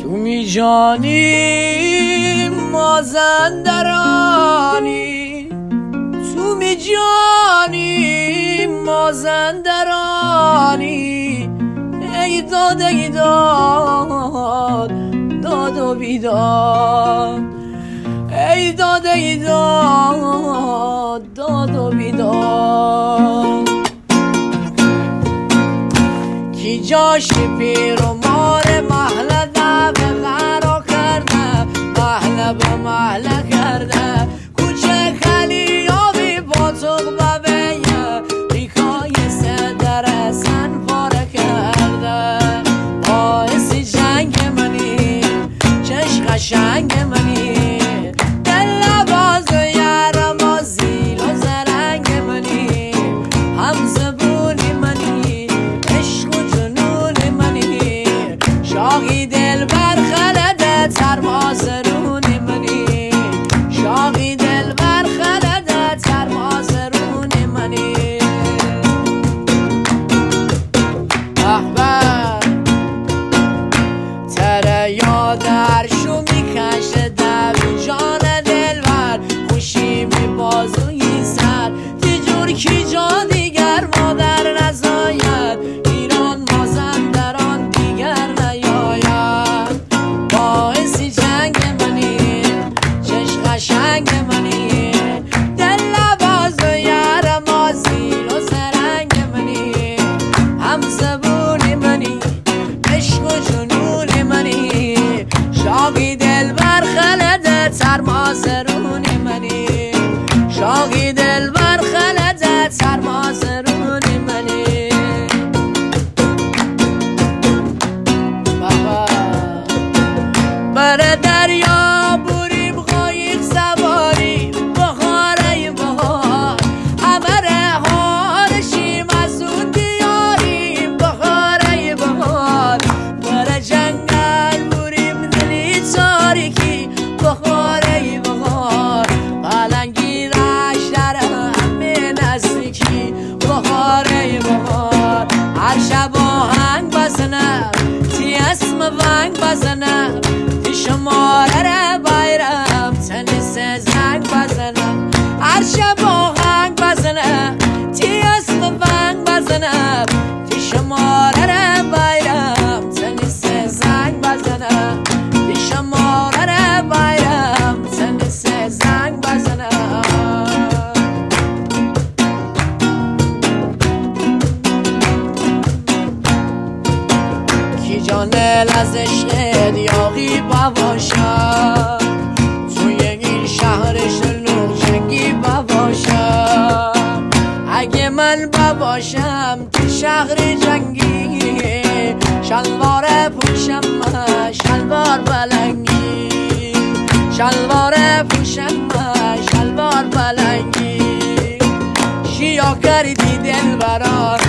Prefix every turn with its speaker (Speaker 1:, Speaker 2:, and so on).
Speaker 1: تو می جانی مازندرانی، تو می جانی مازندرانی. ای داد ای داد داد و بیداد، ای داد ای داد داد و بیداد. کی جاش پیر و مار محله ده به غرا کرده، محله به محله کرده. کوچه خلیابی با تقبه بیه، ریکای سدر سن پاره کرده. باعث جنگ منی چش قشنگ منی، دل باز و یارم و زیل و زرنگ منی. هم زبونی منی عشق و جنون منی، شاقی دل برخلده ترمازرون منی، شاقی دل برخلده ترمازرون منی. تره یادر شو میکشه دو جان دلبر، خوشی می بازوی سر تجور کی جا دیگر مادر نزاید، ایران مازندران دیگر نیاید. باعث جنگ منی چش قشنگ منی، دل باز و یارم و زیر و سرنگ منی. هم زبونی منی عشق و جنون منی، شاقی دل برخلده ترمازرون منی، شاقی دل برخلده ترمازرون منی. بر دریا بریم قایق سواری، بخاره بهار همه هارشیم از اون دیاریم، بخاره بهار. بر جنگل بریم دلی تاریکی، بخاره بهار پلنگی رش در همه نزدیکی، بخاره بهار. هر شب آهنگ بزنم تی اسم ونگ بزنم، تی شماره بایرم تنیس زنگ بزنم. هر شب آهنگ بزنم تی اسم ونگ بزنم، تی شماره بایرم تنیس زنگ بزنم، تی شماره بایرم تنیس زنگ بزنم. کی جانل از عشق دیاقی بباشد، توی این شهر شلوغ جنگی بباشد. اگه من بباشم تو شهر جنگی، شلوار پوشم شلوار بلنگی، شلوار پوشم شلوار بلنگی. شیا کردی دل برا